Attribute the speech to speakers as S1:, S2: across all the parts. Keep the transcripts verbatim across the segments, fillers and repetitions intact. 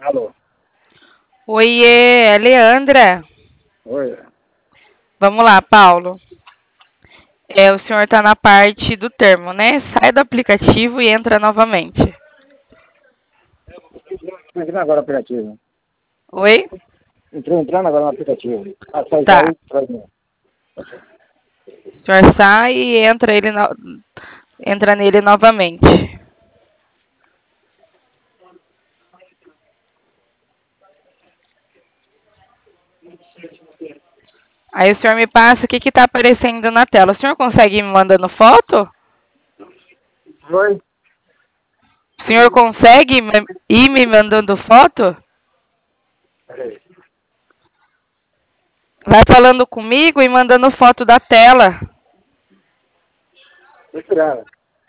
S1: Alô?
S2: Oiê, é Leandra.
S1: Oi.
S2: Vamos lá, Paulo. É, o senhor está na parte do termo, né? Sai do aplicativo e entra novamente.
S1: Estou entrando agora no aplicativo.
S2: Oi?
S1: Entrou entrando agora no aplicativo. Ah, sai,
S2: Tá.
S1: sai, sai. Não.
S2: O senhor sai e entra, ele no- entra nele novamente. Aí o senhor me passa o que está aparecendo na tela. O senhor consegue ir me mandando foto?
S1: Oi?
S2: O senhor consegue me- ir me mandando foto?
S1: Peraí.
S2: Vai falando comigo e mandando foto da tela.
S1: Tô esperando.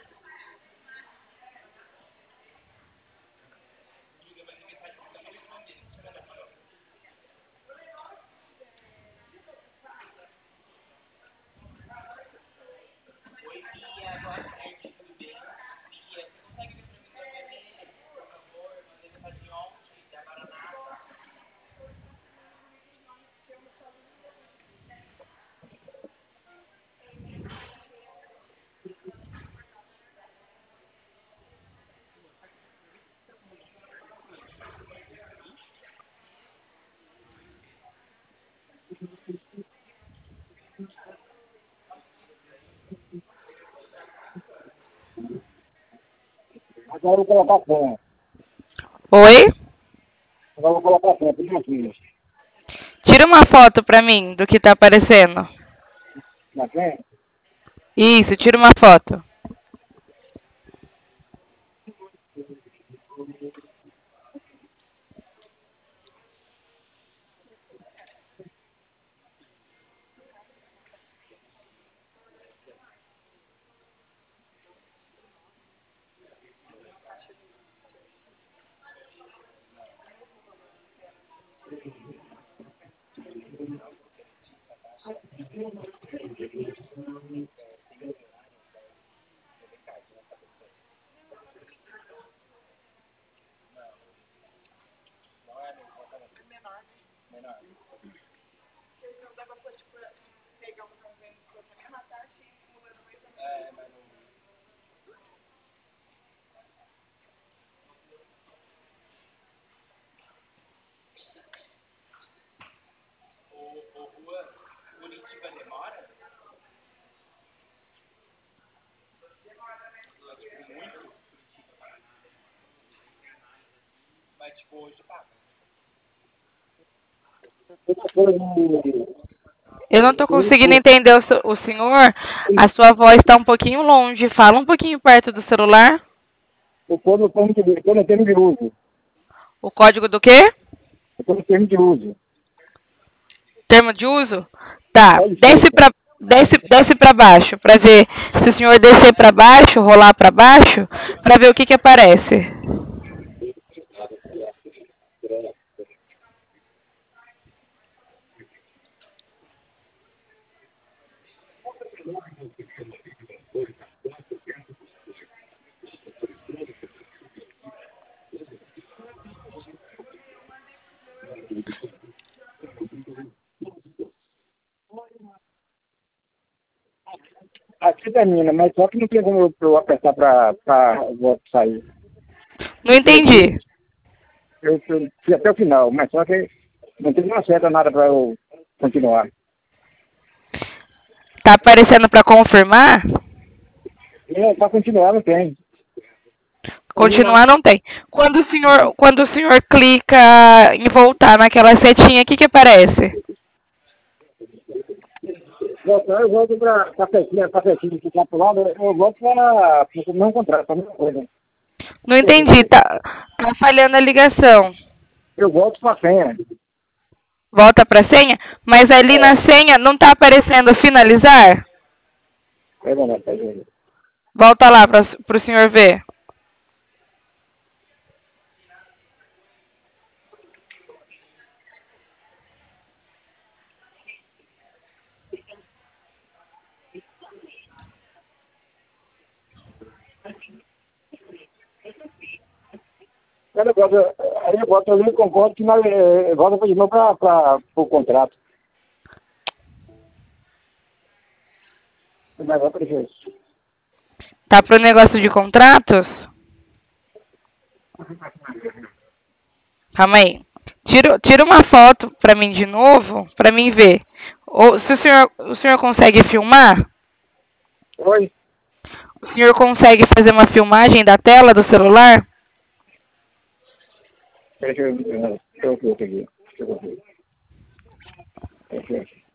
S1: Agora eu vou colocar a senha.
S2: Oi?
S1: Agora eu vou colocar a senha. Tudo aqui.
S2: Tira uma foto pra mim do que tá aparecendo.
S1: Na senha?
S2: Isso, tira uma foto.
S1: Foi no...
S2: Eu não tô conseguindo entender o, se- o senhor. A sua voz tá um pouquinho longe. Fala um pouquinho perto do celular.
S1: Eu estou no termo de, eu tô no termo de uso.
S2: O código do quê?
S1: Eu estou no termo de uso.
S2: Termo de uso? Tá.
S1: Dá
S2: Desce
S1: licença.
S2: pra, desce, desce pra baixo pra ver. Se o senhor descer pra baixo, rolar pra baixo, pra ver o que que aparece.
S1: Aqui termina, mas só que não tem como eu, eu apertar para o voto sair.
S2: Não
S1: Eu, eu,
S2: entendi.
S1: eu, eu fui até o final, mas só que não tem uma seta nada para eu continuar.
S2: Tá aparecendo pra confirmar?
S1: É, para continuar não tem.
S2: Continuar não tem. Quando o senhor, quando o senhor clica em voltar naquela setinha, o que que aparece?
S1: Voltar, eu volto para a setinha, para a setinha que está para lado, eu volto para o meu contrato, para a mesma coisa.
S2: Não entendi, tá, tá falhando a ligação.
S1: Eu volto para a senha.
S2: Volta pra senha, mas ali
S1: É,
S2: na senha não tá aparecendo finalizar?
S1: é verdade, tá vendo?
S2: Volta lá para o senhor ver.
S1: É negócio, Aí eu boto ali, concordo que nós, é, volta de novo para o contrato. Mas vai para isso.
S2: Tá pro negócio de contratos? Calma aí. Tira, tira uma foto pra mim de novo, pra mim ver. Ou se o senhor, o senhor consegue filmar?
S1: Oi?
S2: O senhor consegue fazer uma filmagem da tela do celular?
S1: Deixa eu ver aqui. Deixa eu ver aqui. Deixa eu ver. Deixa eu ver.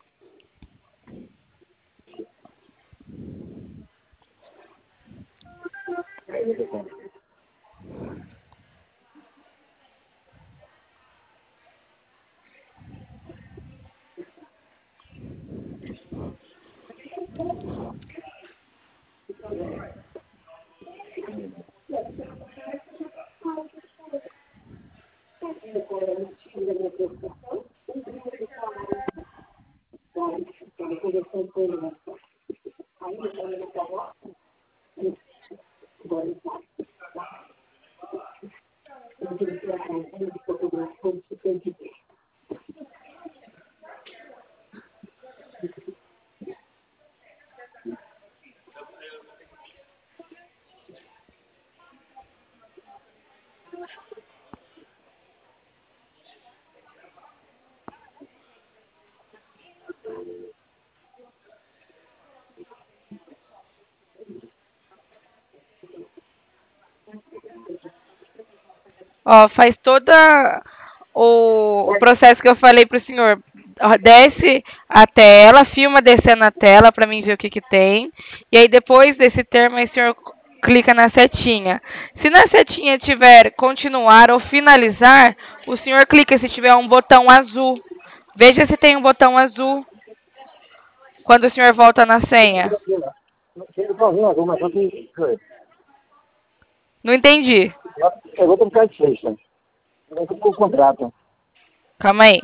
S2: Ó, faz toda o, o processo que eu falei pro senhor. Ó, desce a tela, filma descendo a tela pra mim ver o que que tem. E aí depois desse termo aí o senhor clica na setinha. Se na setinha tiver continuar ou finalizar, o senhor clica se tiver um botão azul. Veja se tem um botão azul quando o senhor volta na senha.
S1: Eu tô vendo alguma, só que...
S2: Não entendi.
S1: Eu vou tentar de sexta. Eu vou pro contrato.
S2: Calma aí.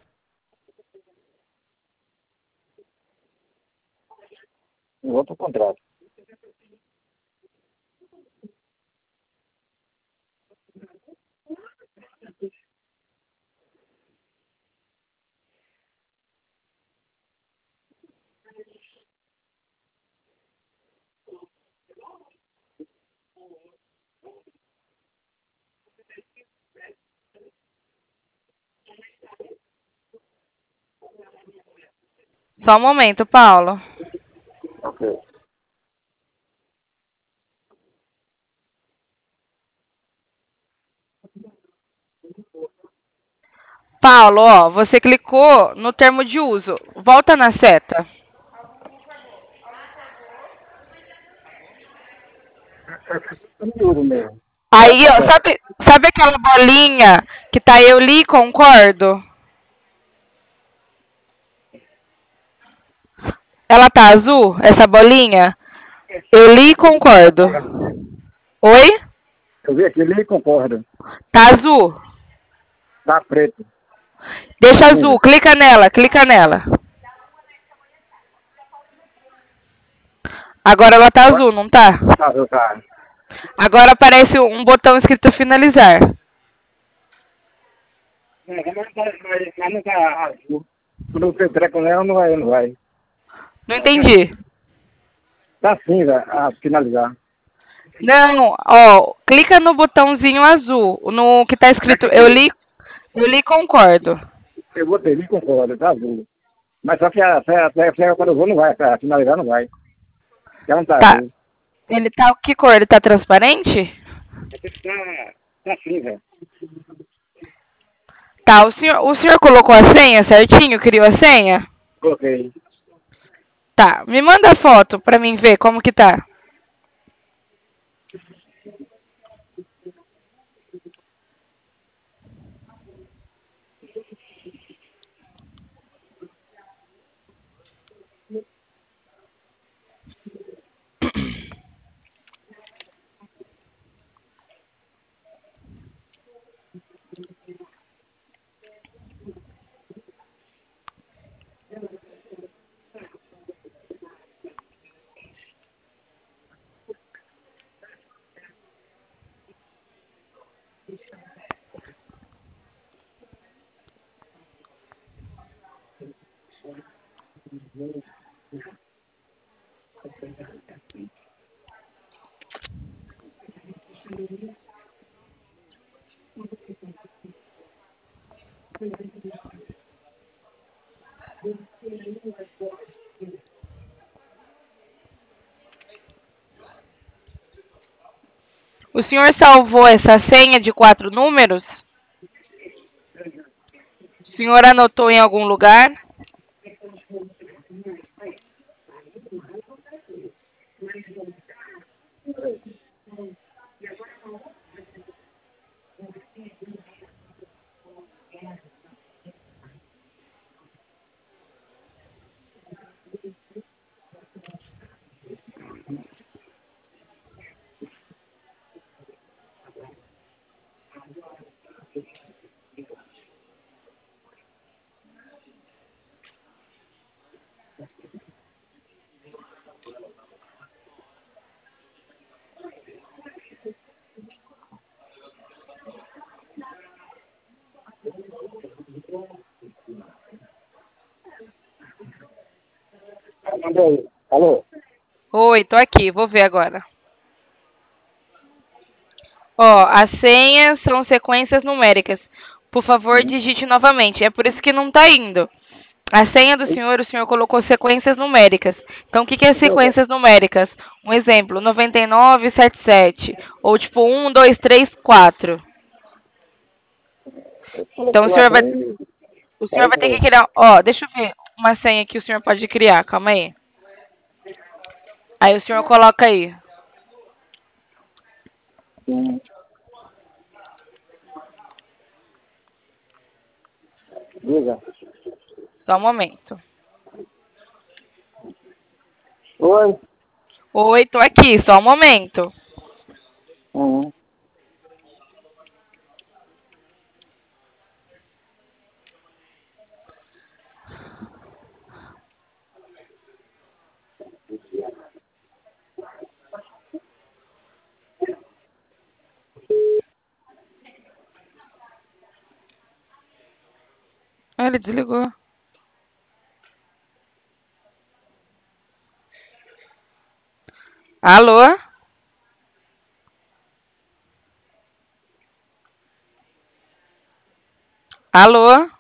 S1: Eu vou pro contrato.
S2: Só um momento, Paulo.
S1: Ok.
S2: Paulo, ó, você clicou no termo de uso. Volta na seta.
S1: Eu não uso mesmo.
S2: Aí, ó, sabe, sabe aquela bolinha que tá eu li concordo? Ela tá azul, essa bolinha? Eu li concordo. Oi?
S1: Eu vi aqui, ele concorda.
S2: Tá azul.
S1: Tá preto.
S2: Deixa azul, clica nela, clica nela. Agora ela tá azul, não tá?
S1: Tá, tá.
S2: Agora aparece um botão escrito finalizar.
S1: É, mas mas- mas não tá azul. Quando você treca nela, não vai, não vai.
S2: Não entendi.
S1: Tá cinza a finalizar.
S2: Não, ó, clica no botãozinho azul, no que tá escrito eu li, eu li concordo.
S1: Eu vou ter, ele concorda, tá azul. Mas só que a, a, a, a, quando eu vou, não vai. Pra finalizar, não vai. Já não tá
S2: Tá.
S1: azul.
S2: Ele tá que cor? Ele tá transparente?
S1: Tá, tá cinza.
S2: Tá, o senhor, o senhor colocou a senha certinho? Criou a senha?
S1: Coloquei.
S2: Tá, me manda a foto pra mim ver como que tá. O senhor salvou essa senha de quatro números? O senhor anotou em algum lugar?
S1: Alô?
S2: Oi, tô aqui, vou ver agora. Ó, as senhas são sequências numéricas. Por favor,
S1: Hum.
S2: digite novamente. É por isso que não tá indo. A senha do senhor, o senhor colocou sequências numéricas. Então, o que que é sequências numéricas? Um exemplo, nove nove sete sete. Ou tipo, um, dois, três, quatro. Então, o senhor vai, o senhor vai ter que criar... Ó, deixa eu ver uma senha que o senhor pode criar. Calma aí. Aí o senhor coloca aí.
S1: Hum. Diga.
S2: Só um momento.
S1: Oi?
S2: Oi, tô aqui, só um momento.
S1: Uhum.
S2: Ah, ele desligou. Alô? Alô?